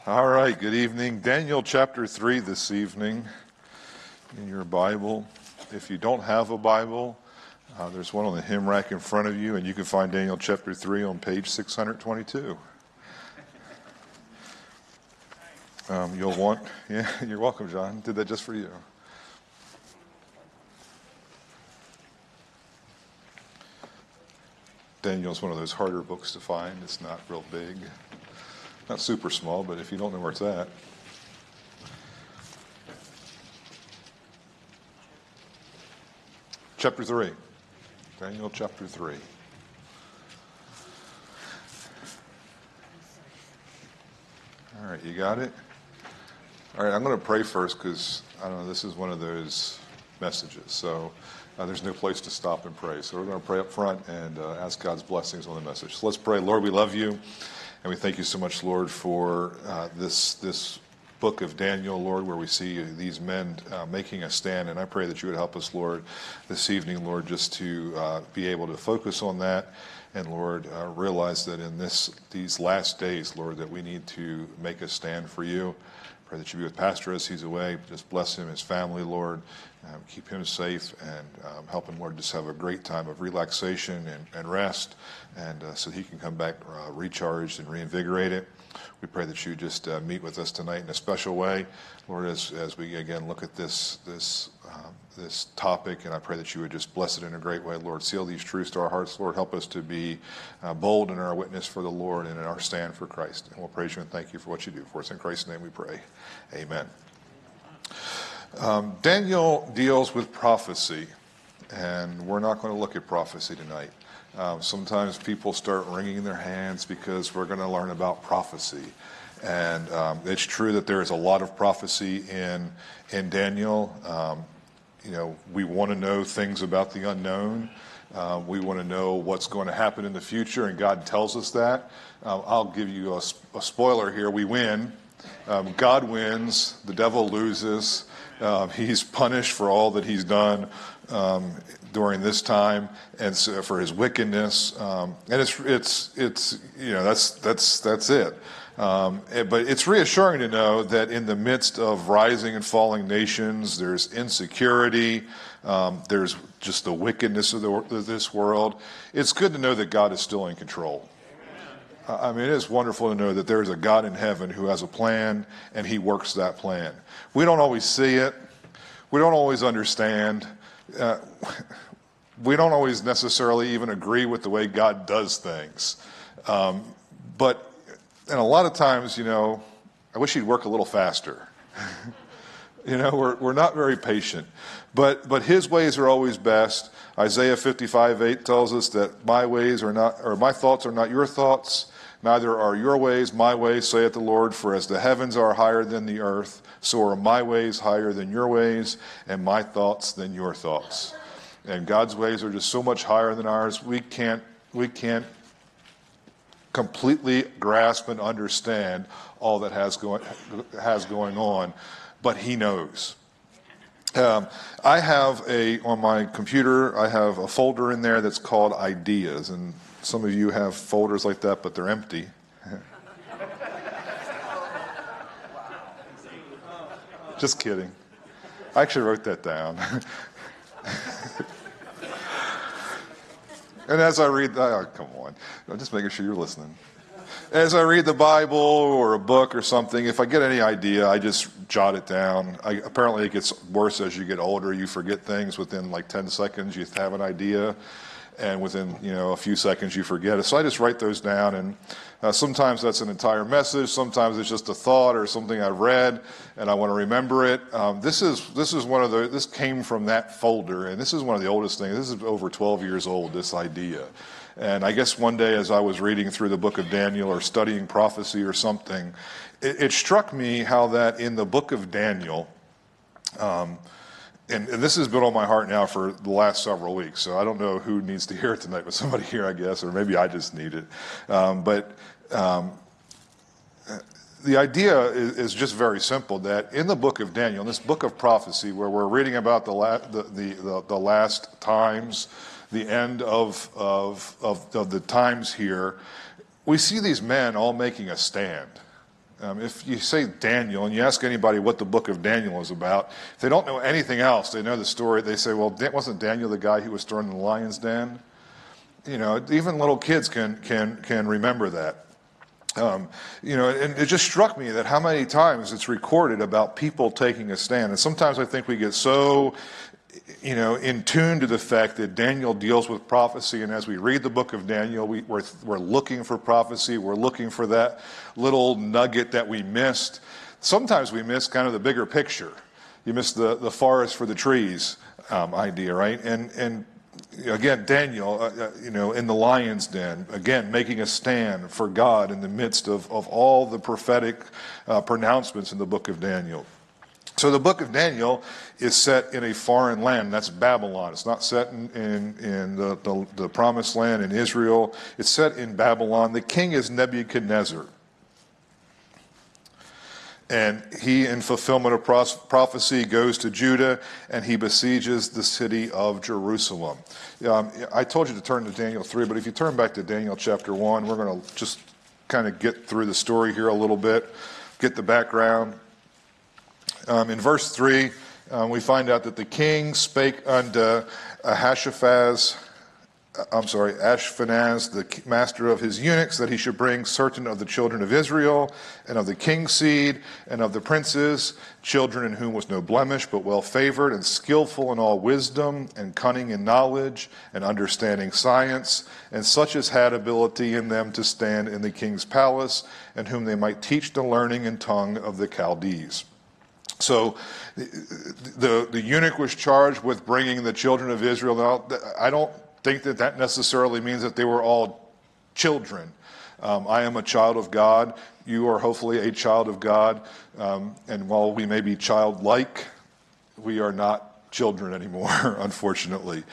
All right, good evening. Daniel chapter 3 this evening in your Bible. If you don't have a Bible, there's one on the hymn rack in front of you, and you can find Daniel chapter 3 on page 622. You're welcome, John. Did that just for you. Daniel's one of those harder books to find. It's not real big. Not super small, but if you don't know where it's at. Chapter 3. Daniel chapter 3. All right, you got it? All right, I'm going to pray first because, I don't know, this is one of those messages. So there's no place to stop and pray. So we're going to pray up front and ask God's blessings on the message. So let's pray. Lord, we love you. And we thank you so much, Lord, for this book of Daniel, Lord, where we see these men making a stand. And I pray that you would help us, Lord, this evening, Lord, just to be able to focus on that. And, Lord, realize that in these last days, Lord, that we need to make a stand for you. Pray that you be with Pastor as he's away. Just bless him, his family, Lord. Keep him safe and help him, Lord, just have a great time of relaxation and rest, and so he can come back recharged and reinvigorated. We pray that you just meet with us tonight in a special way, Lord, as we again look at this topic, and I pray that you would just bless it in a great way, Lord. Seal these truths to our hearts, Lord. Help us to be bold in our witness for the Lord and in our stand for Christ. And we'll praise you and thank you for what you do for us. In Christ's name we pray. Amen. Daniel deals with prophecy, and we're not going to look at prophecy tonight. Sometimes people start wringing their hands because we're going to learn about prophecy. And it's true that there is a lot of prophecy in Daniel. We want to know things about the unknown. We want to know what's going to happen in the future, and God tells us that. I'll give you a spoiler here. We win. God wins. The devil loses. He's punished for all that he's done during this time, and so for his wickedness. And that's it. But it's reassuring to know that in the midst of rising and falling nations, there's insecurity. There's just the wickedness of this world. It's good to know that God is still in control. I mean, it is wonderful to know that there's a God in heaven who has a plan, and he works that plan. We don't always see it. We don't always understand. We don't always necessarily even agree with the way God does things. And a lot of times, I wish he'd work a little faster. We're not very patient. But his ways are always best. Isaiah 55:8 tells us that my thoughts are not your thoughts, neither are your ways my ways, saith the Lord. For as the heavens are higher than the earth, so are my ways higher than your ways, and my thoughts than your thoughts. And God's ways are just so much higher than ours. We can't completely grasp and understand all that has going on, but he knows. I have on my computer, I have a folder in there that's called Ideas, and some of you have folders like that, but they're empty. Just kidding. I actually wrote that down. And as I read, come on, I'm just making sure you're listening. As I read the Bible or a book or something, if I get any idea, I just jot it down. Apparently it gets worse as you get older. You forget things within like 10 seconds. You have an idea, and within a few seconds you forget it. So I just write those down, and sometimes that's an entire message. Sometimes it's just a thought or something I've read, and I want to remember it. This came from that folder, and this is one of the oldest things. This is over 12 years old, this idea. And I guess one day as I was reading through the book of Daniel or studying prophecy or something, it struck me how that in the book of Daniel, and this has been on my heart now for the last several weeks, so I don't know who needs to hear it tonight, but somebody here, I guess, or maybe I just need it. The idea is just very simple, that in the book of Daniel, in this book of prophecy, where we're reading about the last times, the end of the times here, we see these men all making a stand. If you say Daniel and you ask anybody what the book of Daniel is about, if they don't know anything else, they know the story, they say, well, wasn't Daniel the guy who was thrown in the lion's den? Even little kids can remember that. And it just struck me that how many times it's recorded about people taking a stand. And sometimes I think we get so, in tune to the fact that Daniel deals with prophecy. And as we read the book of Daniel, we're looking for prophecy. We're looking for that little nugget that we missed. Sometimes we miss kind of the bigger picture. You miss the forest for the trees idea, right? And again, Daniel, in the lion's den, again, making a stand for God in the midst of all the prophetic pronouncements in the book of Daniel. So the book of Daniel is set in a foreign land. That's Babylon. It's not set in the promised land in Israel. It's set in Babylon. The king is Nebuchadnezzar. And he, in fulfillment of prophecy, goes to Judah and he besieges the city of Jerusalem. I told you to turn to Daniel 3, but if you turn back to Daniel chapter 1, we're going to just kind of get through the story here a little bit, get the background. In verse 3, we find out that the king spake unto Ashpenaz, the master of his eunuchs, that he should bring certain of the children of Israel, and of the king's seed, and of the princes, children in whom was no blemish, but well favored, and skillful in all wisdom, and cunning in knowledge, and understanding science, and such as had ability in them to stand in the king's palace, and whom they might teach the learning and tongue of the Chaldees. So the eunuch was charged with bringing the children of Israel. Now, I don't think that necessarily means that they were all children. I am a child of God. You are hopefully a child of God. And while we may be childlike, we are not children anymore, unfortunately.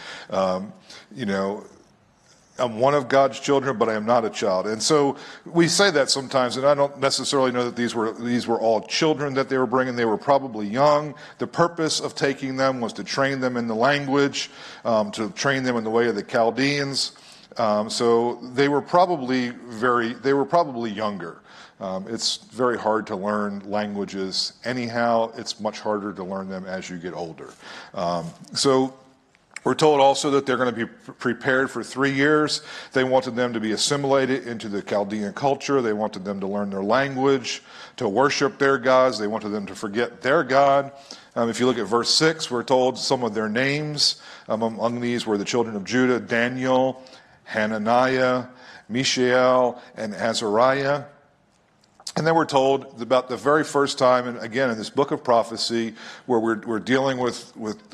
I'm one of God's children, but I am not a child. And so we say that sometimes, and I don't necessarily know that these were all children that they were bringing. They were probably young. The purpose of taking them was to train them in the language, to train them in the way of the Chaldeans. So they were probably younger. It's very hard to learn languages anyhow. It's much harder to learn them as you get older. So we're told also that they're going to be prepared for 3 years. They wanted them to be assimilated into the Chaldean culture. They wanted them to learn their language, to worship their gods. They wanted them to forget their God. If you look at verse 6, we're told some of their names. Among these were the children of Judah: Daniel, Hananiah, Mishael, and Azariah. And then we're told about the very first time, and again in this book of prophecy, where we're dealing with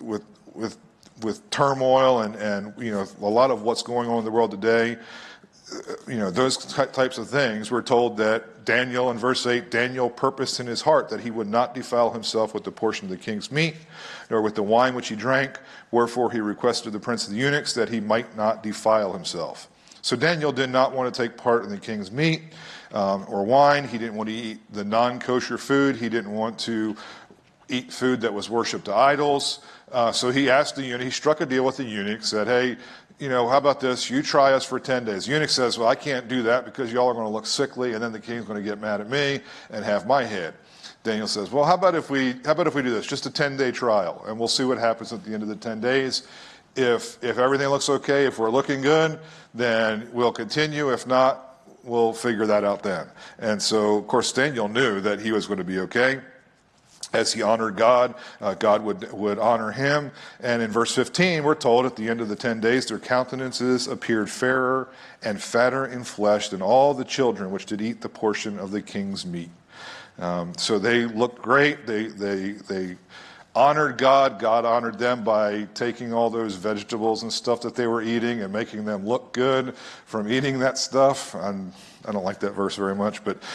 turmoil and a lot of what's going on in the world today, those types of things. We're told that Daniel, in verse 8, Daniel purposed in his heart that he would not defile himself with the portion of the king's meat, nor with the wine which he drank. Wherefore he requested the prince of the eunuchs that he might not defile himself. So Daniel did not want to take part in the king's meat or wine. He didn't want to eat the non-kosher food. He didn't want to eat food that was worshipped to idols. So he asked the eunuch, he struck a deal with the eunuch, said, hey, how about this? You try us for 10 days. The eunuch says, well, I can't do that because y'all are going to look sickly, and then the king's going to get mad at me and have my head. Daniel says, well, how about if we do this? Just a 10-day trial, and we'll see what happens at the end of the 10 days. If everything looks okay, if we're looking good, then we'll continue. If not, we'll figure that out then. And so, of course, Daniel knew that he was going to be okay. As he honored God, God would honor him. And in verse 15, we're told at the end of the 10 days, their countenances appeared fairer and fatter in flesh than all the children which did eat the portion of the king's meat. So they looked great. They honored God. God honored them by taking all those vegetables and stuff that they were eating and making them look good from eating that stuff. I don't like that verse very much, but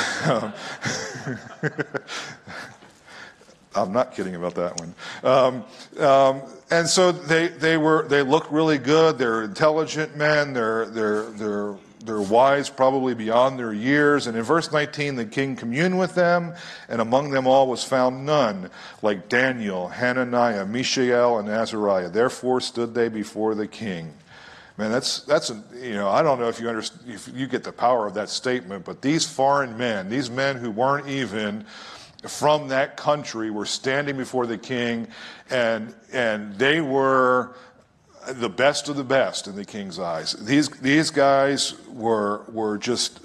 I'm not kidding about that one. And so they looked really good. They're intelligent men. They're wise, probably beyond their years. And in verse 19, the king communed with them, and among them all was found none like Daniel, Hananiah, Mishael, and Azariah. Therefore stood they before the king. Man, I don't know if you get the power of that statement, but these foreign men, these men who weren't even from that country, were standing before the king, and they were the best of the best in the king's eyes. These guys were just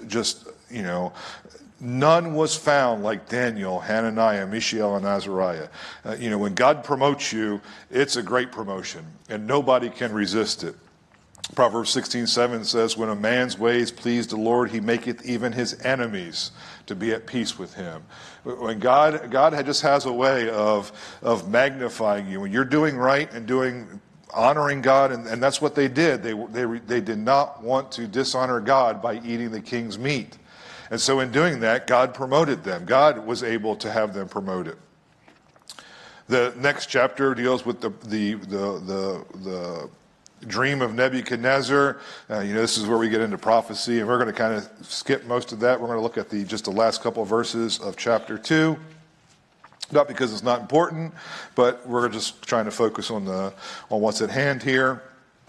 none was found like Daniel, Hananiah, Mishael, and Azariah. When God promotes you, it's a great promotion, and nobody can resist it. Proverbs 16:7 says, when a man's ways please the Lord, he maketh even his enemies to be at peace with him. When God just has a way of magnifying you. When you're doing right and honoring God, and that's what they did. They did not want to dishonor God by eating the king's meat. And so in doing that, God promoted them. God was able to have them promoted. The next chapter deals with the dream of Nebuchadnezzar. This is where we get into prophecy, and we're going to kind of skip most of that. We're going to look at just the last couple of verses of chapter 2. Not because it's not important, but we're just trying to focus on what's at hand here.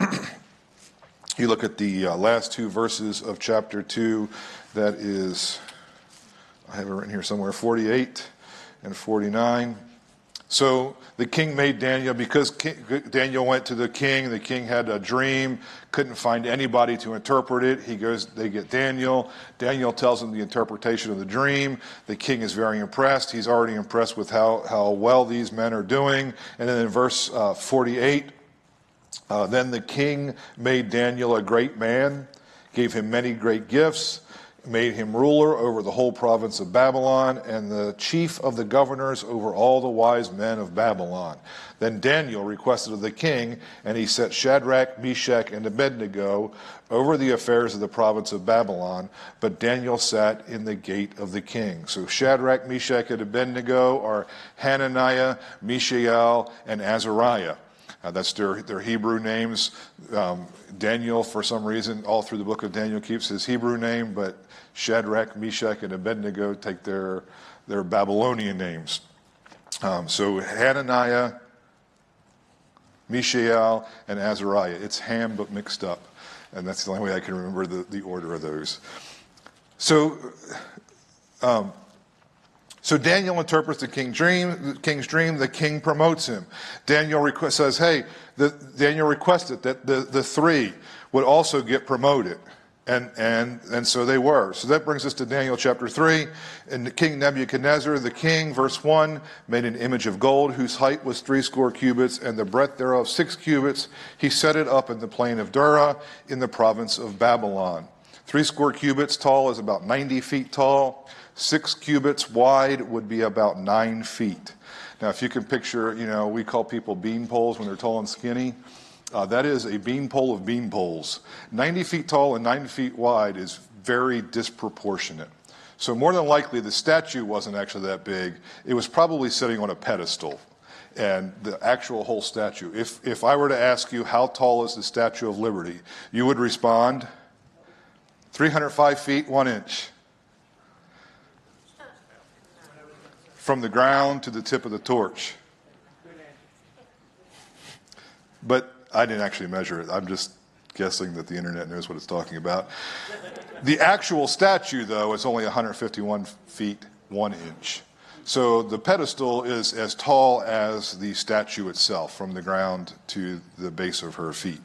You look at the last two verses of chapter 2. That is, I have it written here somewhere, 48 and 49. So the king made Daniel, because Daniel went to the king had a dream, couldn't find anybody to interpret it. They get Daniel. Daniel tells him the interpretation of the dream. The king is very impressed. He's already impressed with how well these men are doing. And then in verse 48, then the king made Daniel a great man, gave him many great gifts, made him ruler over the whole province of Babylon, and the chief of the governors over all the wise men of Babylon. Then Daniel requested of the king, and he set Shadrach, Meshach, and Abednego over the affairs of the province of Babylon, but Daniel sat in the gate of the king. So Shadrach, Meshach, and Abednego are Hananiah, Mishael, and Azariah. That's their Hebrew names. Daniel, for some reason, all through the book of Daniel keeps his Hebrew name, but Shadrach, Meshach, and Abednego take their Babylonian names. So Hananiah, Mishael, and Azariah. It's Ham but mixed up. And that's the only way I can remember the order of those. So Daniel interprets the king's dream. The king promotes him. Daniel requested that the three would also get promoted. And so they were. So that brings us to Daniel chapter 3. And King Nebuchadnezzar, the king, verse 1, made an image of gold whose height was 80 cubits and the breadth thereof 6 cubits. He set it up in the plain of Dura in the province of Babylon. 80 cubits tall is about 90 feet tall. 6 cubits wide would be about 9 feet. Now, if you can picture, we call people bean poles when they're tall and skinny. That is a bean pole of bean poles. 90 feet tall and 9 feet wide is very disproportionate. So more than likely, the statue wasn't actually that big. It was probably sitting on a pedestal. And the actual whole statue. If I were to ask you, how tall is the Statue of Liberty? You would respond, 305 feet, 1 inch. From the ground to the tip of the torch. But I didn't actually measure it. I'm just guessing that the internet knows what it's talking about. The actual statue, though, is only 151 feet, 1 inch. So the pedestal is as tall as the statue itself, from the ground to the base of her feet.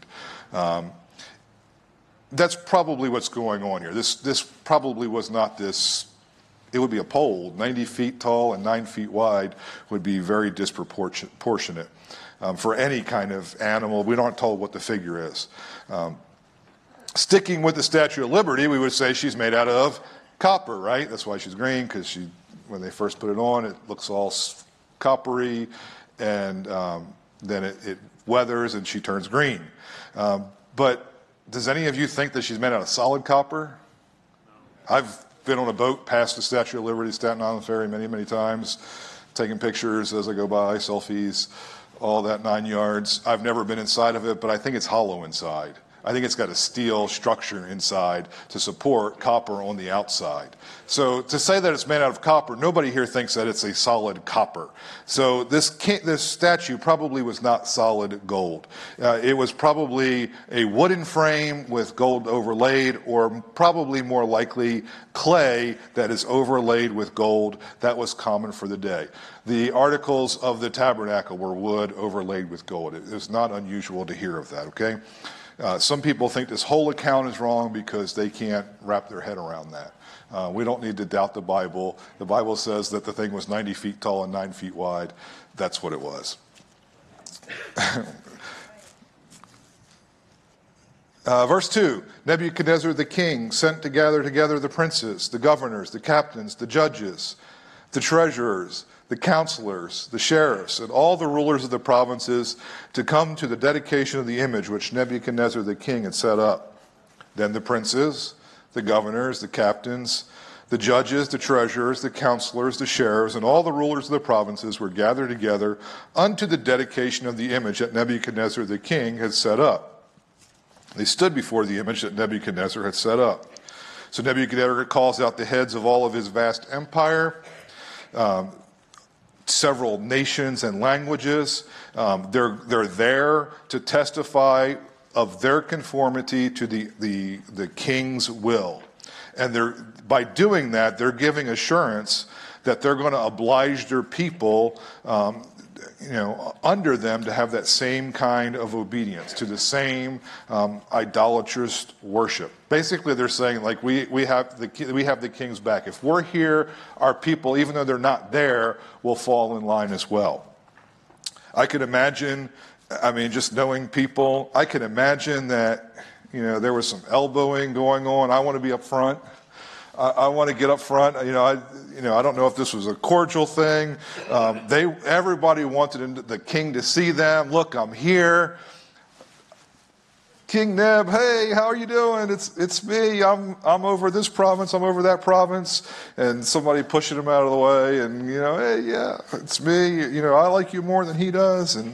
That's probably what's going on here. This probably was not this. It would be a pole. 90 feet tall and 9 feet wide would be very disproportionate. For any kind of animal, we aren't told what the figure is. Sticking with the Statue of Liberty, we would say she's made out of copper, right? That's why she's green, because when they first put it on, it looks all coppery, and then it weathers and she turns green. But does any of you think that she's made out of solid copper? No. I've been on a boat past the Statue of Liberty, Staten Island Ferry, many, many times, taking pictures as I go by, selfies, all that 9 yards. I've never been inside of it, but I think it's hollow inside. I think it's got a steel structure inside to support copper on the outside. So to say that it's made out of copper, nobody here thinks that it's a solid copper. So this statue probably was not solid gold. It was probably a wooden frame with gold overlaid, or probably more likely clay that is overlaid with gold. That was common for the day. The articles of the tabernacle were wood overlaid with gold. It is not unusual to hear of that, okay? Some people think this whole account is wrong because they can't wrap their head around that. We don't need to doubt the Bible. The Bible says that the thing was 90 feet tall and 9 feet wide. That's what it was. Verse 2, Nebuchadnezzar the king sent to gather together the princes, the governors, the captains, the judges, the treasurers, the counselors, the sheriffs, and all the rulers of the provinces to come to the dedication of the image which Nebuchadnezzar the king had set up. Then the princes, the governors, the captains, the judges, the treasurers, the counselors, the sheriffs, and all the rulers of the provinces were gathered together unto the dedication of the image that Nebuchadnezzar the king had set up. They stood before the image that Nebuchadnezzar had set up. So Nebuchadnezzar calls out the heads of all of his vast empire, several nations and languages. They're there to testify of their conformity to the king's will. And by doing that, they're giving assurance that they're going to oblige their people under them to have that same kind of obedience, to the same idolatrous worship. Basically, they're saying, like, we have the king's back. If we're here, our people, even though they're not there, will fall in line as well. I could imagine, just knowing people, I could imagine that, there was some elbowing going on. I want to be up front. I want to get up front. I don't know if this was a cordial thing. Everybody wanted the king to see them. Look, I'm here. King Neb, hey, how are you doing? It's me. I'm over this province. I'm over that province. And somebody pushing him out of the way. And hey, yeah, it's me. I like you more than he does. And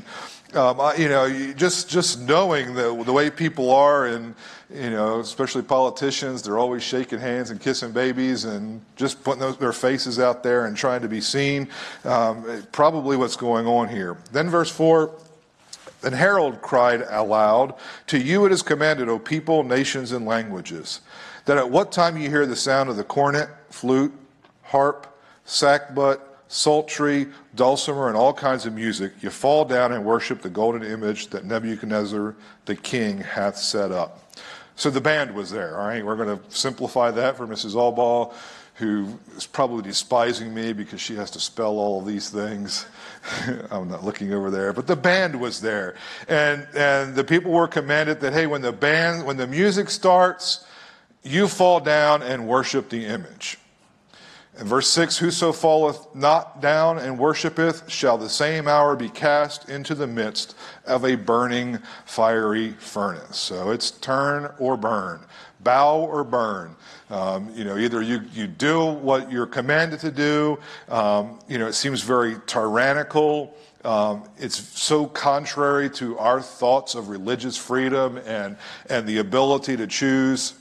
just knowing the way people are, and especially politicians, they're always shaking hands and kissing babies and just putting their faces out there and trying to be seen. Probably what's going on here. Then verse 4, and herald cried aloud, to you it is commanded, O people, nations, and languages, that at what time you hear the sound of the cornet, flute, harp, sackbut, psaltery, dulcimer, and all kinds of music, you fall down and worship the golden image that Nebuchadnezzar the king hath set up. So the band was there, all right? We're going to simplify that for Mrs. Allball, who is probably despising me because she has to spell all of these things. I'm not looking over there, but the band was there. And the people were commanded that, hey, when the music starts, you fall down and worship the image. In verse 6, whoso falleth not down and worshipeth shall the same hour be cast into the midst of a burning fiery furnace. So it's turn or burn, bow or burn. Either you do what you're commanded to do. It seems very tyrannical. It's so contrary to our thoughts of religious freedom and the ability to choose.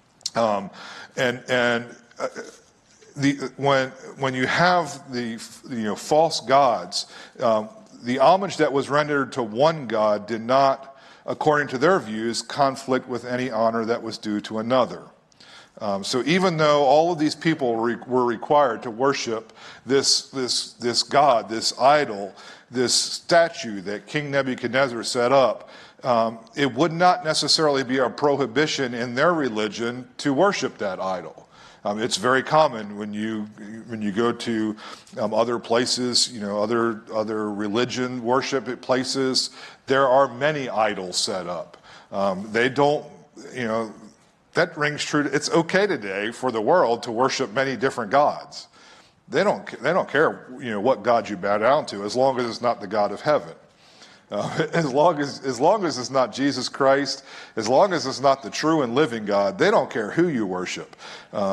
When you have the false gods, the homage that was rendered to one god did not, according to their views, conflict with any honor that was due to another. So even though all of these people were required to worship this god, this idol, this statue that King Nebuchadnezzar set up, it would not necessarily be a prohibition in their religion to worship that idol. It's very common when you go to other places, other religion worship places. There are many idols set up. They don't, that rings true. It's okay today for the world to worship many different gods. They don't care, what God you bow down to, as long as it's not the God of heaven. As long as it's not Jesus Christ, as long as it's not the true and living God, they don't care who you worship.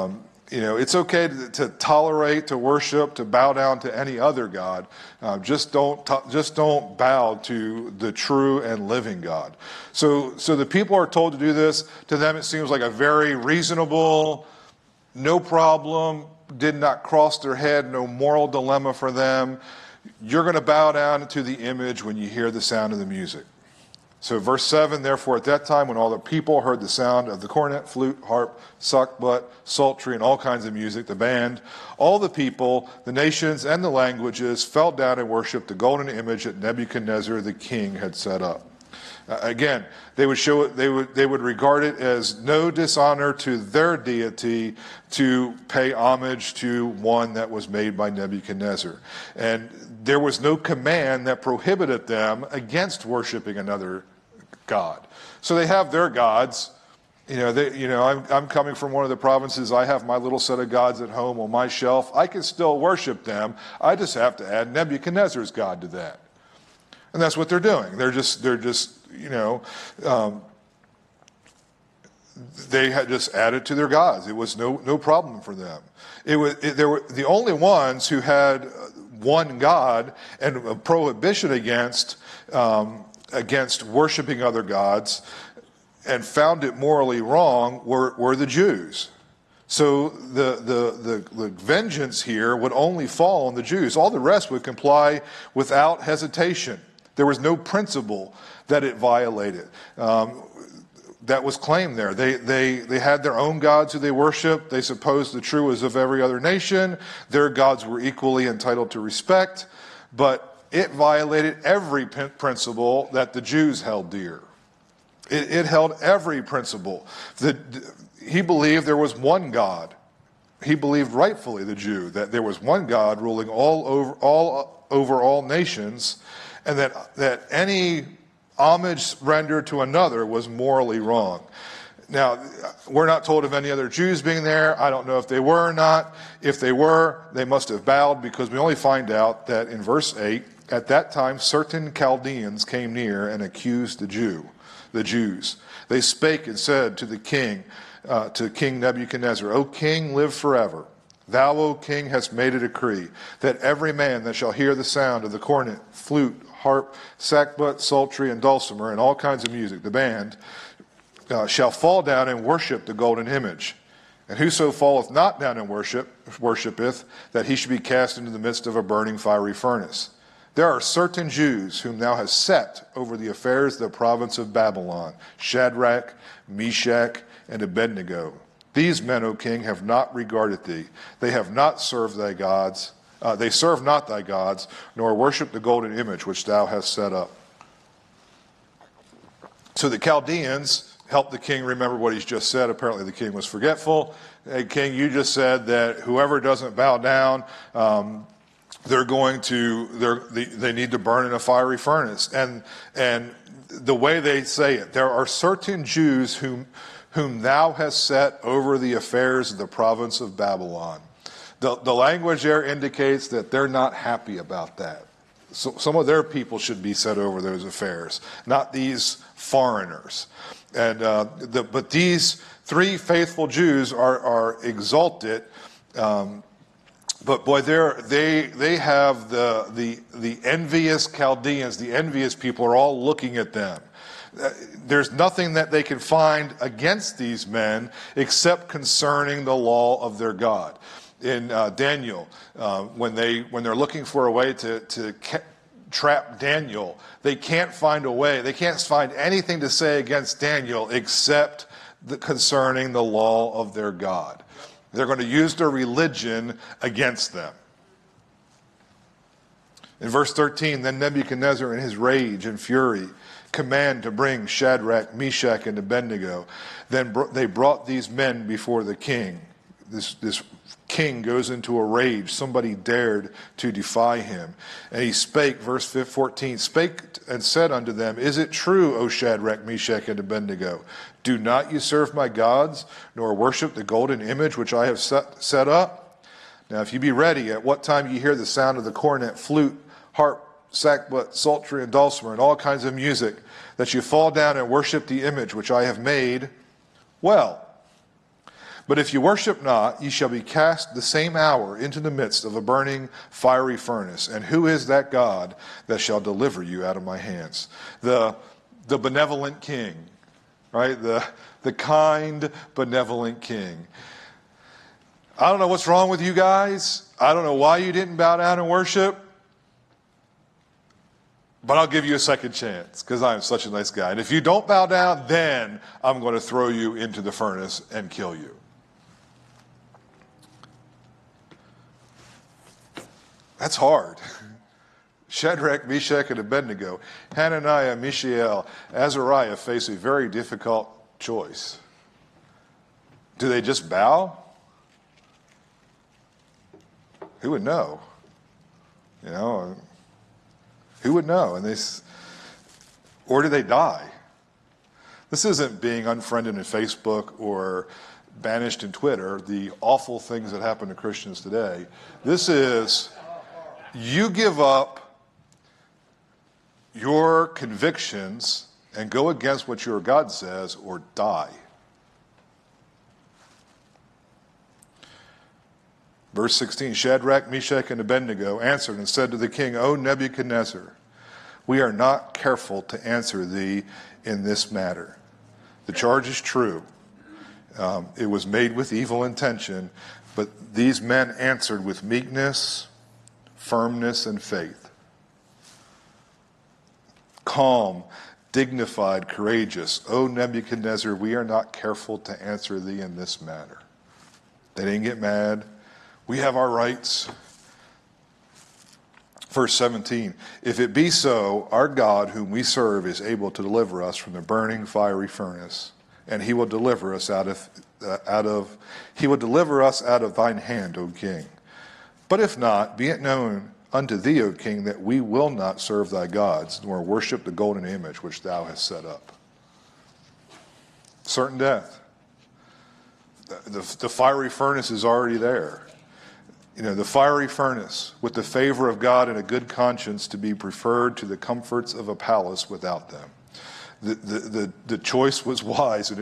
It's okay to tolerate, to worship, to bow down to any other god. Just don't bow to the true and living God. So the people are told to do this. To them, it seems like a very reasonable, no problem, did not cross their head, no moral dilemma for them. You're going to bow down to the image when you hear the sound of the music. So verse 7, therefore at that time when all the people heard the sound of the cornet, flute, harp, sackbut, psaltery, and all kinds of music, the band, all the people, the nations, and the languages fell down and worshipped the golden image that Nebuchadnezzar the king had set up. Again, they would regard it as no dishonor to their deity to pay homage to one that was made by Nebuchadnezzar. And there was no command that prohibited them against worshiping another god. So they have their gods. I'm coming from one of the provinces. I have my little set of gods at home on my shelf. I can still worship them. I just have to add Nebuchadnezzar's god to that. And that's what they're doing. They had just added to their gods. It was no problem for them. They were the only ones who had one God and a prohibition against worshiping other gods and found it morally wrong were the Jews. So the vengeance here would only fall on the Jews. All the rest would comply without hesitation. There was no principle that it violated. That was claimed there. They had their own gods who they worshiped. They supposed the true was of every other nation. Their gods were equally entitled to respect. But it violated every principle that the Jews held dear. It held every principle. He believed there was one God. He believed rightfully, the Jew, that there was one God ruling all over all nations, and that any homage rendered to another was morally wrong. Now, we're not told of any other Jews being there. I don't know if they were or not. If they were, they must have bowed, because we only find out that in verse 8, at that time certain Chaldeans came near and accused the Jews. They spake and said to the king, to King Nebuchadnezzar, O king, live forever. Thou, O king, hast made a decree that every man that shall hear the sound of the cornet, flute, harp, sackbut, psaltery, and dulcimer, and all kinds of music, the band, shall fall down and worship the golden image. And whoso falleth not down and worshipeth, that he should be cast into the midst of a burning fiery furnace. There are certain Jews whom thou hast set over the affairs of the province of Babylon, Shadrach, Meshach, and Abednego. These men, O king, have not regarded thee. They have not served thy gods. They serve not thy gods, nor worship the golden image which thou hast set up. So the Chaldeans helped the king remember what he's just said. Apparently the king was forgetful. Hey, king, you just said that whoever doesn't bow down, they need to burn in a fiery furnace. And the way they say it, there are certain Jews whom thou hast set over the affairs of the province of Babylon. The language there indicates that they're not happy about that. So some of their people should be set over those affairs, not these foreigners. But these three faithful Jews are exalted. But boy, they have the envious Chaldeans, the envious people are all looking at them. There's nothing that they can find against these men except concerning the law of their God. In Daniel, when they're looking for a way to trap Daniel, they can't find a way. They can't find anything to say against Daniel except concerning the law of their God. They're going to use their religion against them. In verse 13, then Nebuchadnezzar in his rage and fury command to bring Shadrach, Meshach, and Abednego. Then they brought these men before the king. This king goes into a rage. Somebody dared to defy him. And he spake, verse 14, spake and said unto them, Is it true, O Shadrach, Meshach, and Abednego? Do not you serve my gods, nor worship the golden image which I have set up? Now if you be ready, at what time you hear the sound of the cornet, flute, harp, sackbut, psaltery, and dulcimer, and all kinds of music, that you fall down and worship the image which I have made, well. But if you worship not, ye shall be cast the same hour into the midst of a burning fiery furnace. And who is that God that shall deliver you out of my hands? The benevolent king, right? The kind, benevolent king. I don't know what's wrong with you guys. I don't know why you didn't bow down and worship. But I'll give you a second chance because I'm such a nice guy. And if you don't bow down, then I'm going to throw you into the furnace and kill you. That's hard. Shadrach, Meshach, and Abednego, Hananiah, Mishael, Azariah face a very difficult choice. Do they just bow? Who would know? You know, who would know? Or do they die? This isn't being unfriended in Facebook or banished in Twitter, the awful things that happen to Christians today. This is, you give up your convictions and go against what your God says or die. Verse 16, Shadrach, Meshach, and Abednego answered and said to the king, O Nebuchadnezzar, we are not careful to answer thee in this matter. The charge is true. It was made with evil intention, but these men answered with meekness, firmness, and faith. Calm, dignified, courageous. O Nebuchadnezzar, we are not careful to answer thee in this matter. They didn't get mad. We have our rights. Verse 17, if it be so, our God whom we serve is able to deliver us from the burning fiery furnace, and he will deliver us out of thine hand, O king. But if not, be it known unto thee, O king, that we will not serve thy gods, nor worship the golden image which thou hast set up. Certain death. The fiery furnace is already there. You know, the fiery furnace with the favor of God and a good conscience to be preferred to the comforts of a palace without them. The choice was wise,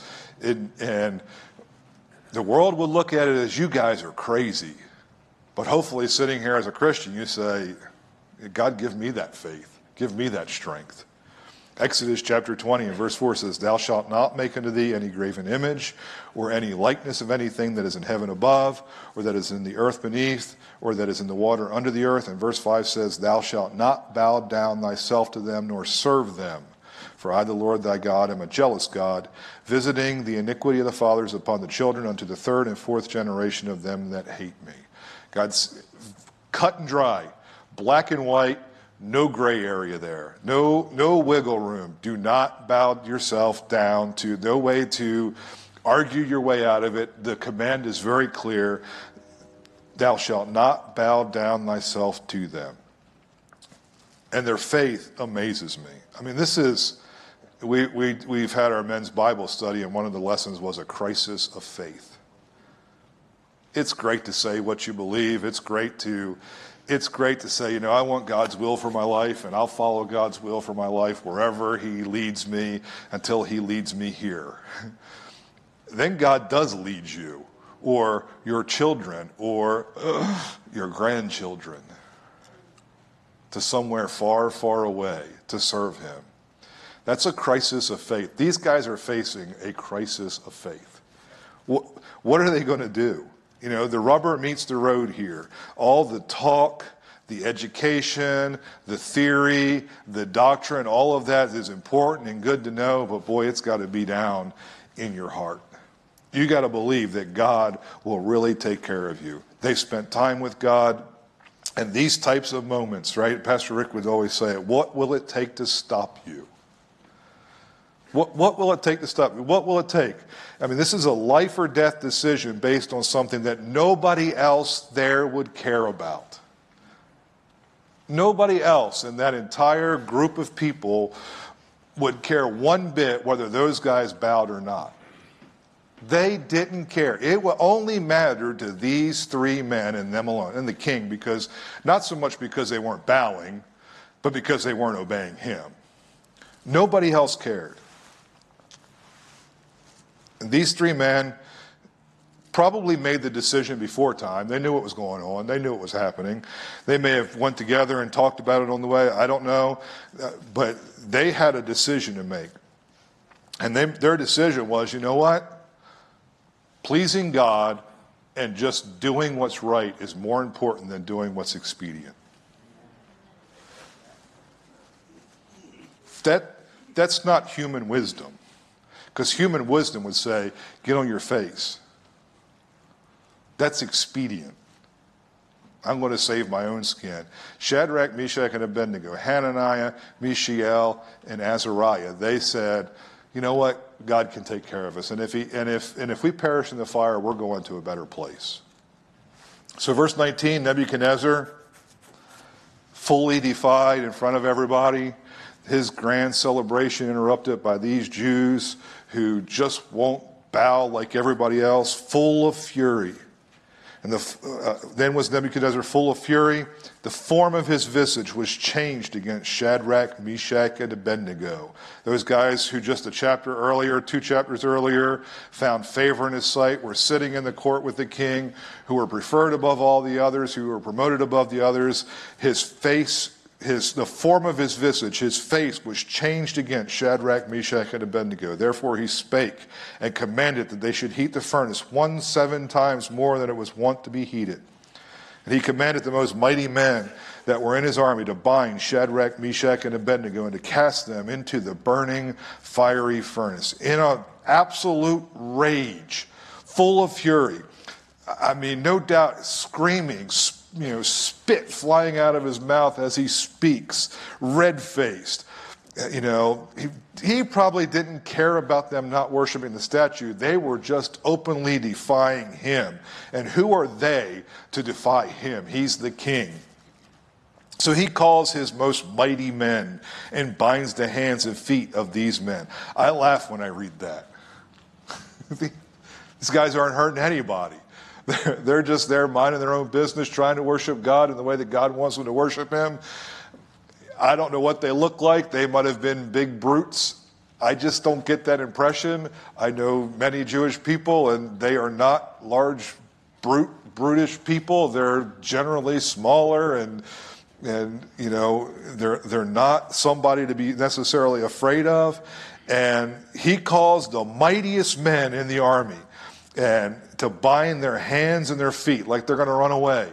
and the world will look at it as you guys are crazy. But hopefully sitting here as a Christian, you say, God, give me that faith. Give me that strength. Exodus chapter 20 and verse 4 says, Thou shalt not make unto thee any graven image, or any likeness of anything that is in heaven above, or that is in the earth beneath, or that is in the water under the earth. And verse 5 says, Thou shalt not bow down thyself to them, nor serve them. For I, the Lord thy God, am a jealous God, visiting the iniquity of the fathers upon the children unto the third and fourth generation of them that hate me. God's cut and dry, black and white, no gray area there. No wiggle room. Do not bow yourself down to, no way to argue your way out of it. The command is very clear. Thou shalt not bow down thyself to them. And their faith amazes me. I mean, this is, we've had our men's Bible study, and one of the lessons was a crisis of faith. It's great to say what you believe. It's great to say, you know, I want God's will for my life, and I'll follow God's will for my life wherever he leads me until he leads me here. Then God does lead you, or your children, or your grandchildren to somewhere far, far away to serve him. That's a crisis of faith. These guys are facing a crisis of faith. What are they going to do? You know, the rubber meets the road here. All the talk, the education, the theory, the doctrine, all of that is important and good to know, but boy, it's got to be down in your heart. You got to believe that God will really take care of you. They spent time with God, and these types of moments, right? Pastor Rick would always say, what will it take to stop you? What will it take to stop you? What will it take? I mean, this is a life or death decision based on something that nobody else there would care about. Nobody else in that entire group of people would care one bit whether those guys bowed or not. They didn't care. It only mattered to these three men and them alone, and the king, because not so much because they weren't bowing, but because they weren't obeying him. Nobody else cared. And these three men, probably made the decision before time. They knew what was going on. They knew what was happening. They may have went together and talked about it on the way. I don't know. But they had a decision to make. And their decision was, you know what? Pleasing God and just doing what's right is more important than doing what's expedient. That's not human wisdom. Because human wisdom would say, get on your face. That's expedient. I'm going to save my own skin. Shadrach, Meshach, and Abednego, Hananiah, Mishael, and Azariah, they said, you know what? God can take care of us. And if we perish in the fire, we're going to a better place. So verse 19, Nebuchadnezzar, fully defied in front of everybody, his grand celebration interrupted by these Jews who just won't bow like everybody else, full of fury. And then was Nebuchadnezzar full of fury. The form of his visage was changed against Shadrach, Meshach, and Abednego. Those guys who just 2 chapters earlier, found favor in his sight, were sitting in the court with the king, who were preferred above all the others, who were promoted above the others. His face, the form of his visage, his face was changed against Shadrach, Meshach, and Abednego. Therefore he spake and commanded that they should heat the furnace 17 times more than it was wont to be heated. And he commanded the most mighty men that were in his army to bind Shadrach, Meshach, and Abednego and to cast them into the burning fiery furnace. In an absolute rage, full of fury. I mean, no doubt screaming, spit flying out of his mouth as he speaks, red-faced. He probably didn't care about them not worshiping the statue. They were just openly defying him. And who are they to defy him? He's the king. So he calls his most mighty men and binds the hands and feet of these men. I laugh when I read that. These guys aren't hurting anybody. They're just there minding their own business, trying to worship God in the way that God wants them to worship him. I don't know what they look like. They might have been big brutes. I just don't get that impression. I know many Jewish people, and they are not large, brutish people. They're generally smaller, and they're not somebody to be necessarily afraid of. And he calls the mightiest men in the army and to bind their hands and their feet like they're going to run away.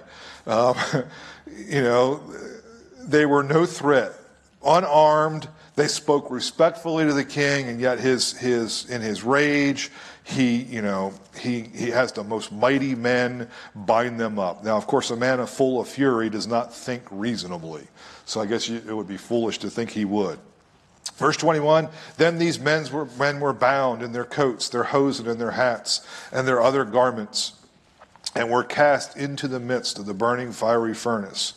They were no threat, unarmed. They spoke respectfully to the king, and yet in his rage, he has the most mighty men bind them up. Now, of course, a man full of fury does not think reasonably, so I guess it would be foolish to think he would. Verse 21, then these men were bound in their coats, their hosen, and their hats, and their other garments, and were cast into the midst of the burning fiery furnace.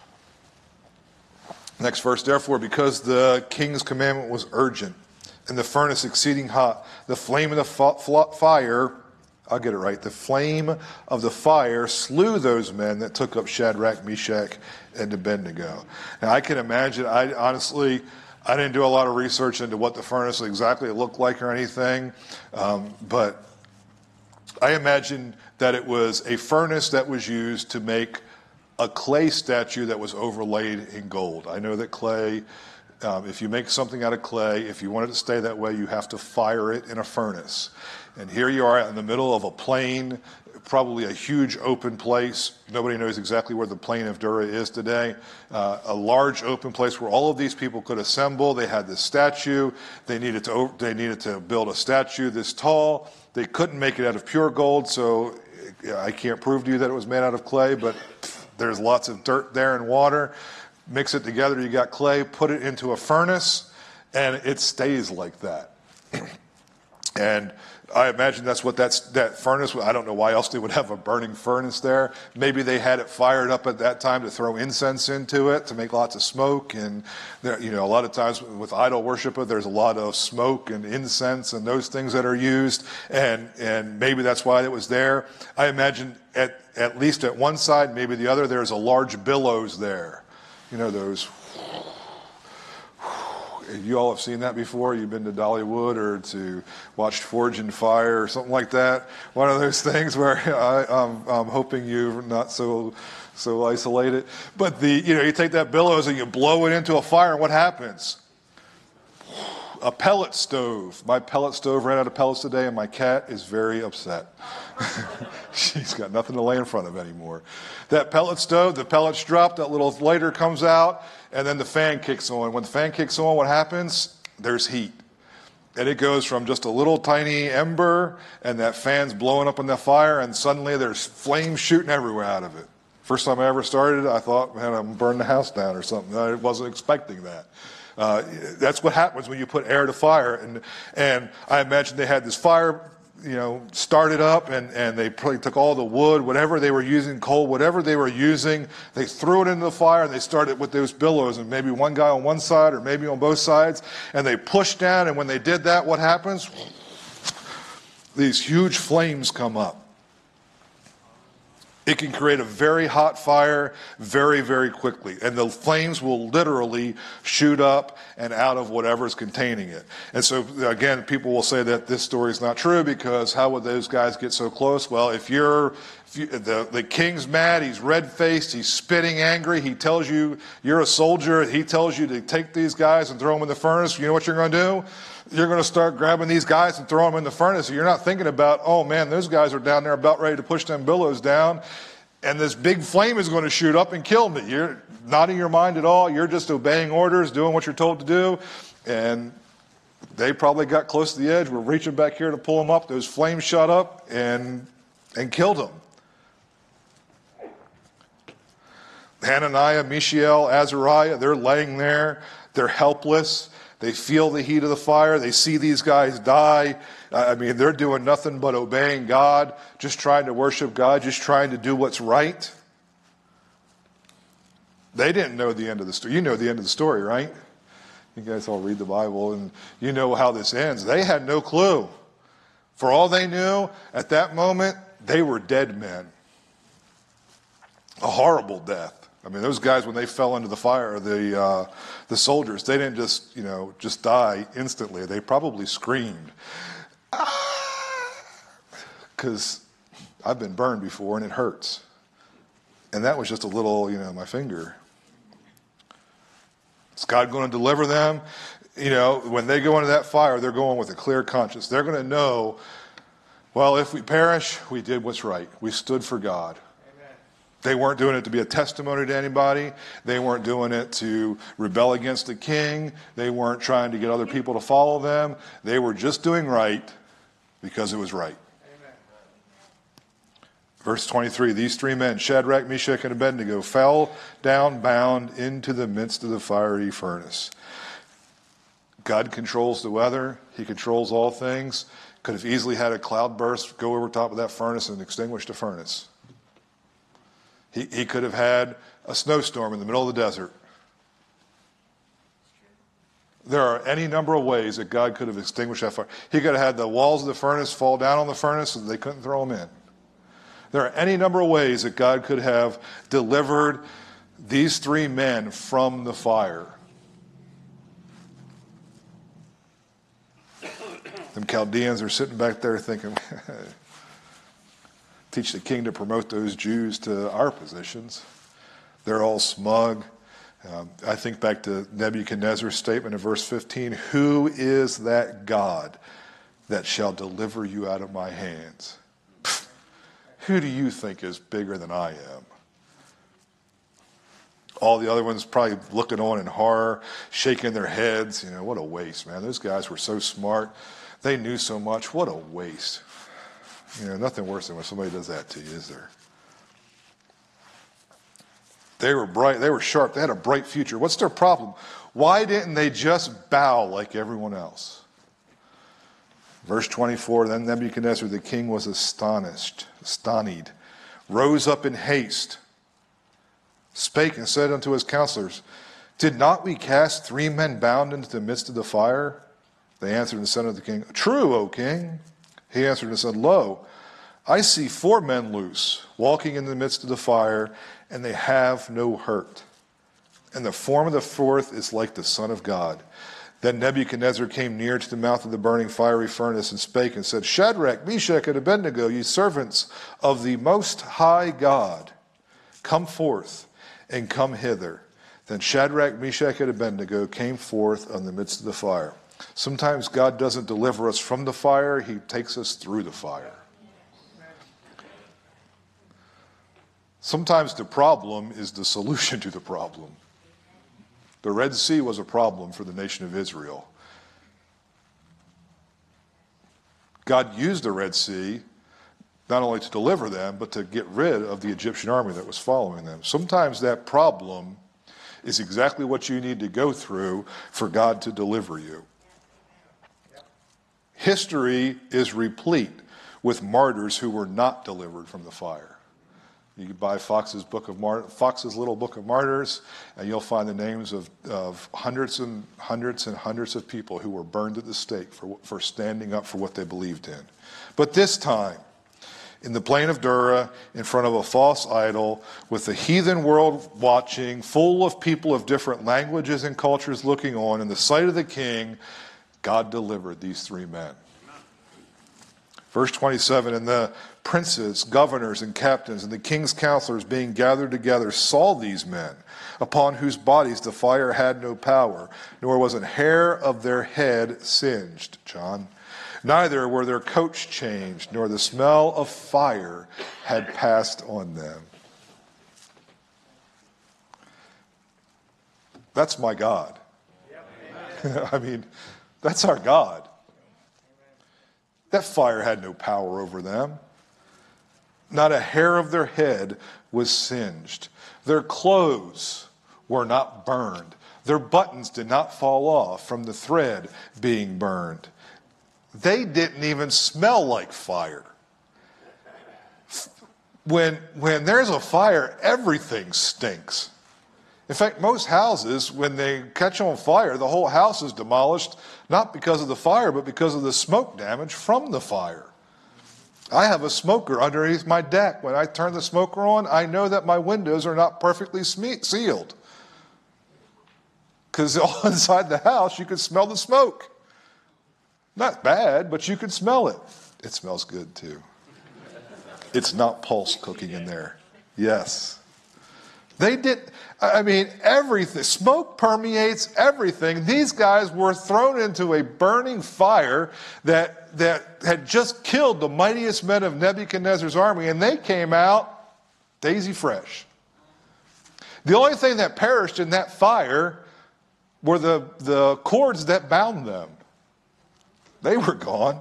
Next verse, therefore, because the king's commandment was urgent, and the furnace exceeding hot, the flame of the fire, I'll get it right, the flame of the fire slew those men that took up Shadrach, Meshach, and Abednego. Now, I can imagine, I didn't do a lot of research into what the furnace exactly looked like or anything, but I imagine that it was a furnace that was used to make a clay statue that was overlaid in gold. I know that clay, if you make something out of clay, if you want it to stay that way, you have to fire it in a furnace. And here you are in the middle of a plain, probably a huge open place. Nobody knows exactly where the plain of Dura is today. A large open place where all of these people could assemble. They had this statue. They needed to build a statue this tall. They couldn't make it out of pure gold, so I can't prove to you that it was made out of clay, but there's lots of dirt there and water. Mix it together, you got clay, put it into a furnace, and it stays like that. And I imagine that's what that furnace, I don't know why else they would have a burning furnace there. Maybe they had it fired up at that time to throw incense into it to make lots of smoke. And there, a lot of times with idol worship, there's a lot of smoke and incense and those things that are used. And maybe that's why it was there. I imagine at least at one side, maybe the other, there's a large billows there. Those. You all have seen that before. You've been to Dollywood or to watched Forged in Fire or something like that. One of those things where I'm hoping you're not so isolated. But you take that billows and you blow it into a fire, and what happens? A pellet stove. My pellet stove ran out of pellets today, and my cat is very upset. She's got nothing to lay in front of anymore. That pellet stove, the pellets drop, that little lighter comes out, and then the fan kicks on. When the fan kicks on, what happens? There's heat. And it goes from just a little tiny ember, and that fan's blowing up in the fire, and suddenly there's flames shooting everywhere out of it. First time I ever started, I thought, man, I'm burning the house down or something. I wasn't expecting that. That's what happens when you put air to fire. And I imagine they had this fire, started up, and they probably took all the wood, whatever they were using, coal, whatever they were using, they threw it into the fire, and they started with those billows, and maybe one guy on one side or maybe on both sides, and they pushed down, and when they did that, what happens? These huge flames come up. It can create a very hot fire very, very quickly. And the flames will literally shoot up and out of whatever's containing it. And so, again, people will say that this story is not true because how would those guys get so close? Well, the king's mad, he's red-faced, he's spitting angry, he tells you you're a soldier, he tells you to take these guys and throw them in the furnace. You know what you're going to do? You're going to start grabbing these guys and throw them in the furnace. You're not thinking about, oh man, those guys are down there about ready to push them billows down, and this big flame is going to shoot up and kill me. You're not in your mind at all. You're just obeying orders, doing what you're told to do. And they probably got close to the edge. We're reaching back here to pull them up. Those flames shot up and killed them. Hananiah, Mishael, Azariah, they're laying there. They're helpless. They feel the heat of the fire. They see these guys die. They're doing nothing but obeying God, just trying to worship God, just trying to do what's right. They didn't know the end of the story. You know the end of the story, right? You guys all read the Bible, and you know how this ends. They had no clue. For all they knew, at that moment, they were dead men. A horrible death. Those guys, when they fell into the fire, the soldiers, they didn't just die instantly. They probably screamed. Because I've been burned before and it hurts. And that was just a little, my finger. Is God going to deliver them? When they go into that fire, they're going with a clear conscience. They're going to know, well, if we perish, we did what's right. We stood for God. They weren't doing it to be a testimony to anybody. They weren't doing it to rebel against the king. They weren't trying to get other people to follow them. They were just doing right because it was right. Amen. Verse 23, these three men, Shadrach, Meshach, and Abednego, fell down bound into the midst of the fiery furnace. God controls the weather. He controls all things. Could have easily had a cloudburst go over top of that furnace and extinguish the furnace. He could have had a snowstorm in the middle of the desert. There are any number of ways that God could have extinguished that fire. He could have had the walls of the furnace fall down on the furnace so they couldn't throw them in. There are any number of ways that God could have delivered these three men from the fire. Them Chaldeans are sitting back there thinking, teach the king to promote those Jews to our positions. They're all smug. I think back to Nebuchadnezzar's statement in verse 15, who is that God that shall deliver you out of my hands? Pfft, who do you think is bigger than I am? All the other ones probably looking on in horror, shaking their heads. What a waste, man. Those guys were so smart. They knew so much. What a waste. Nothing worse than when somebody does that to you, is there? They were bright. They were sharp. They had a bright future. What's their problem? Why didn't they just bow like everyone else? Verse 24, then Nebuchadnezzar the king was astonied, rose up in haste, spake and said unto his counselors, did not we cast three men bound into the midst of the fire? They answered and said unto the king, true, O king. He answered and said, lo, I see four men loose, walking in the midst of the fire, and they have no hurt. And the form of the fourth is like the Son of God. Then Nebuchadnezzar came near to the mouth of the burning fiery furnace and spake and said, Shadrach, Meshach, and Abednego, ye servants of the Most High God, come forth and come hither. Then Shadrach, Meshach, and Abednego came forth on the midst of the fire. Sometimes God doesn't deliver us from the fire, he takes us through the fire. Sometimes the problem is the solution to the problem. The Red Sea was a problem for the nation of Israel. God used the Red Sea not only to deliver them, but to get rid of the Egyptian army that was following them. Sometimes that problem is exactly what you need to go through for God to deliver you. History is replete with martyrs who were not delivered from the fire. You can buy Fox's Little Book of Martyrs, and you'll find the names of hundreds and hundreds and hundreds of people who were burned at the stake for standing up for what they believed in. But this time, in the plain of Dura, in front of a false idol, with the heathen world watching, full of people of different languages and cultures looking on, in the sight of the king, God delivered these three men. Verse 27, and the princes, governors, and captains, and the king's counselors being gathered together saw these men, upon whose bodies the fire had no power, nor was an hair of their head singed. John. Neither were their coats changed, nor the smell of fire had passed on them. That's my God. I mean, that's our God. That fire had no power over them. Not a hair of their head was singed. Their clothes were not burned. Their buttons did not fall off from the thread being burned. They didn't even smell like fire. When there's a fire, everything stinks. In fact, most houses, when they catch on fire, the whole house is demolished, not because of the fire, but because of the smoke damage from the fire. I have a smoker underneath my deck. When I turn the smoker on, I know that my windows are not perfectly sealed. Because all inside the house, you could smell the smoke. Not bad, but you could smell it. It smells good, too. It's not pulse cooking in there. Yes. Everything. Smoke permeates everything. These guys were thrown into a burning fire that had just killed the mightiest men of Nebuchadnezzar's army, and they came out daisy fresh. The only thing that perished in that fire were the cords that bound them. They were gone.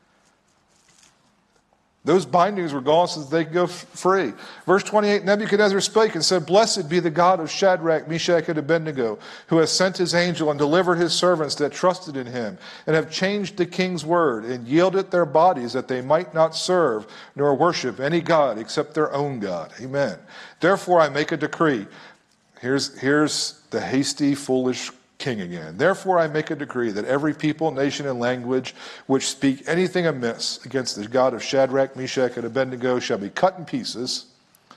Those bindings were gone so that they could go free. Verse 28, Nebuchadnezzar spake and said, Blessed be the God of Shadrach, Meshach, and Abednego, who has sent his angel and delivered his servants that trusted in him, and have changed the king's word, and yielded their bodies that they might not serve nor worship any god except their own God. Amen. Therefore I make a decree. Here's the hasty, foolish king again. Therefore I make a decree that every people, nation, and language which speak anything amiss against the God of Shadrach, Meshach, and Abednego shall be cut in pieces,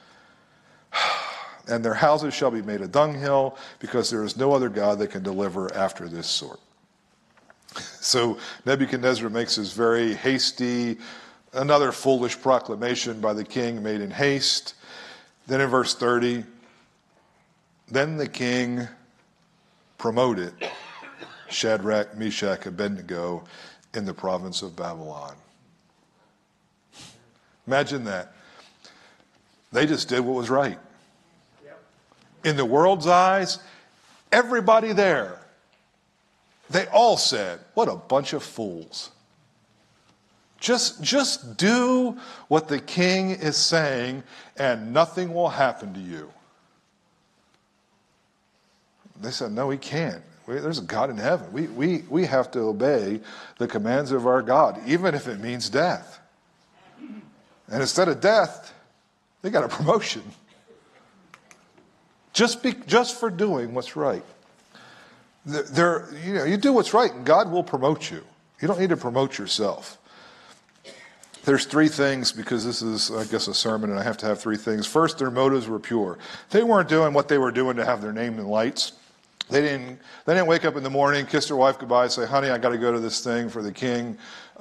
and their houses shall be made a dunghill, because there is no other God that can deliver after this sort. So Nebuchadnezzar makes his very hasty, another foolish proclamation by the king made in haste. Then in verse 30, then the king promoted Shadrach, Meshach, Abednego in the province of Babylon. Imagine that. They just did what was right. In the world's eyes, everybody there, they all said, what a bunch of fools. Just do what the king is saying and nothing will happen to you. They said, no, we can't. There's a God in heaven. We have to obey the commands of our God, even if it means death. And instead of death, they got a promotion. Just for doing what's right. You do what's right and God will promote you. You don't need to promote yourself. There's three things, because this is, I guess, a sermon and I have to have three things. First, their motives were pure. They weren't doing what they were doing to have their name in lights. They didn't wake up in the morning, kiss their wife goodbye, say, honey, I got to go to this thing for the king.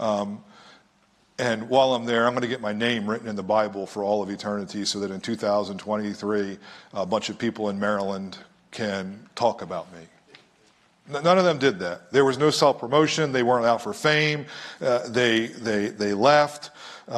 And while I'm there, I'm going to get my name written in the Bible for all of eternity so that in 2023, a bunch of people in Maryland can talk about me. None of them did that. There was no self-promotion. They weren't out for fame. They left.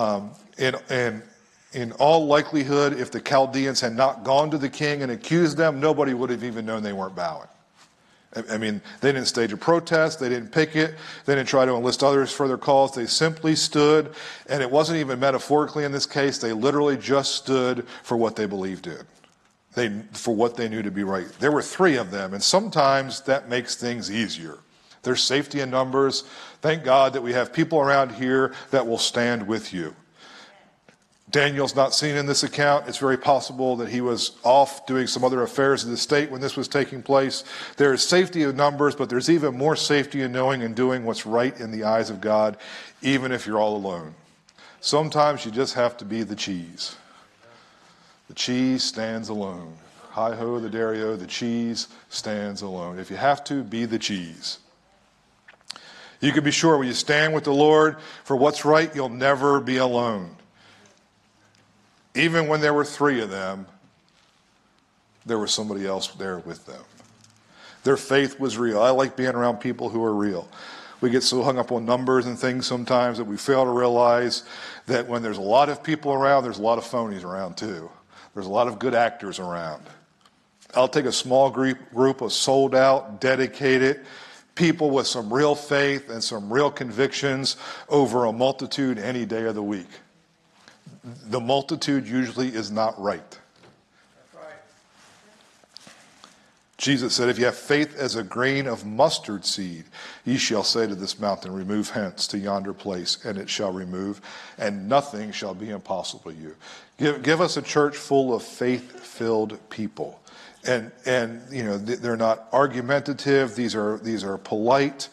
In all likelihood, if the Chaldeans had not gone to the king and accused them, nobody would have even known they weren't bowing. I mean, they didn't stage a protest. They didn't picket. They didn't try to enlist others for their cause. They simply stood, and it wasn't even metaphorically in this case. They literally just stood for what they believed in, for what they knew to be right. There were 3 of them, and sometimes that makes things easier. There's safety in numbers. Thank God that we have people around here that will stand with you. Daniel's not seen in this account. It's very possible that he was off doing some other affairs of the state when this was taking place. There is safety in numbers, but there's even more safety in knowing and doing what's right in the eyes of God, even if you're all alone. Sometimes you just have to be the cheese. The cheese stands alone. Hi-ho, the Dario, the cheese stands alone. If you have to, be the cheese. You can be sure when you stand with the Lord for what's right, you'll never be alone. Even when there were 3 of them, there was somebody else there with them. Their faith was real. I like being around people who are real. We get so hung up on numbers and things sometimes that we fail to realize that when there's a lot of people around, there's a lot of phonies around too. There's a lot of good actors around. I'll take a small group of sold out, dedicated people with some real faith and some real convictions over a multitude any day of the week. The multitude usually is not right. That's right. Jesus said, if you have faith as a grain of mustard seed, ye shall say to this mountain, remove hence to yonder place, and it shall remove, and nothing shall be impossible to you. Give us a church full of faith-filled people. And you know, they're not argumentative. These are polite.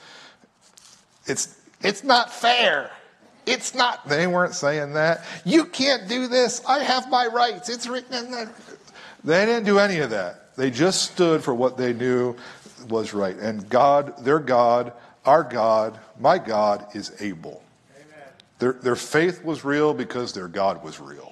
It's not fair. It's not, they weren't saying that. You can't do this. I have my rights. It's written in there. They didn't do any of that. They just stood for what they knew was right. And God, their God, our God, my God is able. Amen. Their faith was real because their God was real.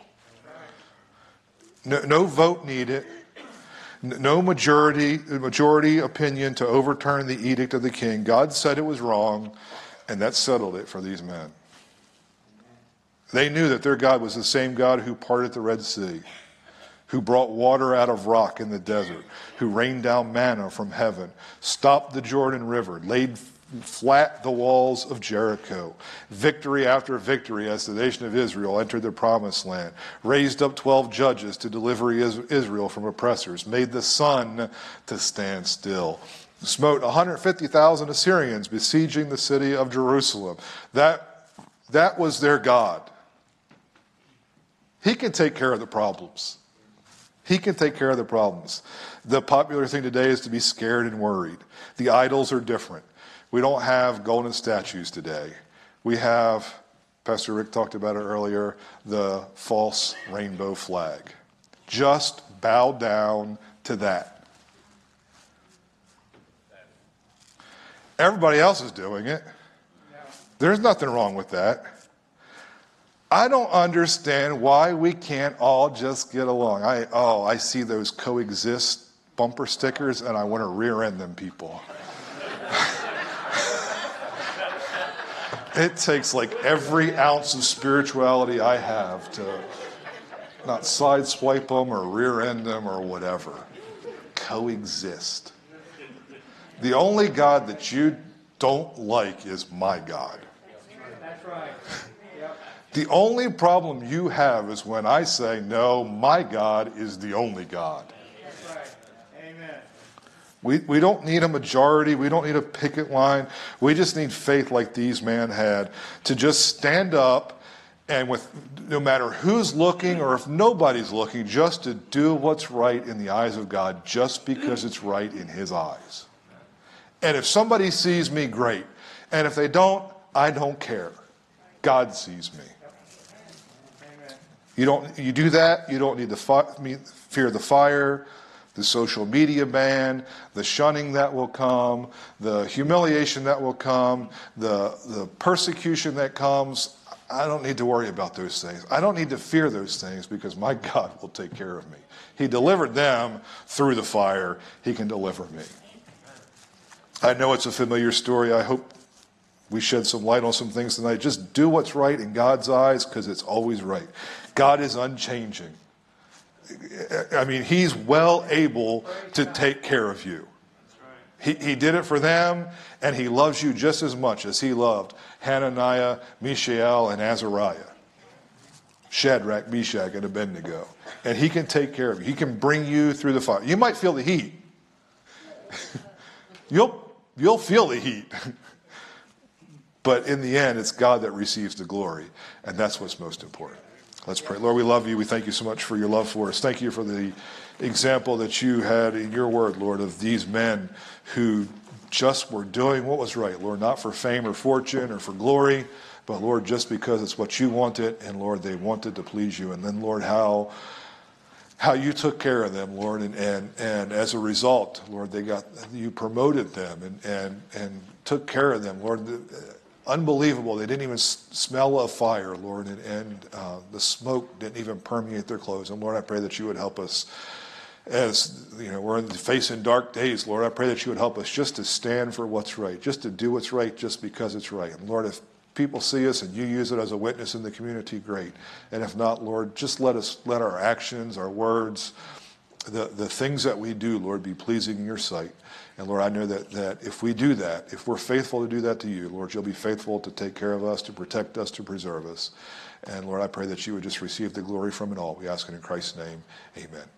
No vote needed. No majority opinion to overturn the edict of the king. God said it was wrong, and that settled it for these men. They knew that their God was the same God who parted the Red Sea, who brought water out of rock in the desert, who rained down manna from heaven, stopped the Jordan River, laid flat the walls of Jericho, victory after victory as the nation of Israel entered the promised land, raised up 12 judges to deliver Israel from oppressors, made the sun to stand still, smote 150,000 Assyrians besieging the city of Jerusalem. That was their God. He can take care of the problems. He can take care of the problems. The popular thing today is to be scared and worried. The idols are different. We don't have golden statues today. We have, Pastor Rick talked about it earlier, the false rainbow flag. Just bow down to that. Everybody else is doing it. There's nothing wrong with that. I don't understand why we can't all just get along. I see those coexist bumper stickers and I want to rear end them people. It takes like every ounce of spirituality I have to not sideswipe them or rear end them or whatever. Coexist. The only God that you don't like is my God. That's right. Yep. The only problem you have is when I say, no, my God is the only God. That's right. Amen. We don't need a majority. We don't need a picket line. We just need faith like these men had to just stand up and with no matter who's looking or if nobody's looking, just to do what's right in the eyes of God just because it's right in his eyes. And if somebody sees me, great. And if they don't, I don't care. God sees me. You do that, you don't need to fear the fire. the social media ban, the shunning that will come, the humiliation that will come, the persecution that comes. I don't need to worry about those things. I don't need to fear those things because my God will take care of me. He delivered them through the fire. He can deliver me. I know it's a familiar story. I hope we shed some light on some things tonight. Just do what's right in God's eyes because it's always right. God is unchanging. I mean, he's well able to take care of you. He did it for them, and he loves you just as much as he loved Hananiah, Mishael, and Azariah. Shadrach, Meshach, and Abednego. And he can take care of you. He can bring you through the fire. You might feel the heat. You'll feel the heat. But in the end, it's God that receives the glory. And that's what's most important. Let's pray. Lord, we love you. We thank you so much for your love for us. Thank you for the example that you had in your word, Lord, of these men who just were doing what was right, Lord, not for fame or fortune or for glory, but, Lord, just because it's what you wanted, and, Lord, they wanted to please you. And then, Lord, how you took care of them, Lord, and as a result, Lord, you promoted them and took care of them, Lord. Unbelievable. They didn't even smell a fire, Lord, and the smoke didn't even permeate their clothes. And Lord, I pray that you would help us as, we're facing dark days. Lord, I pray that you would help us just to stand for what's right, just to do what's right just because it's right. And Lord, if people see us and you use it as a witness in the community, great. And if not, Lord, just let our actions, our words, the things that we do, Lord, be pleasing in your sight. And Lord, I know that if we do that, if we're faithful to do that to you, Lord, you'll be faithful to take care of us, to protect us, to preserve us. And Lord, I pray that you would just receive the glory from it all. We ask it in Christ's name. Amen.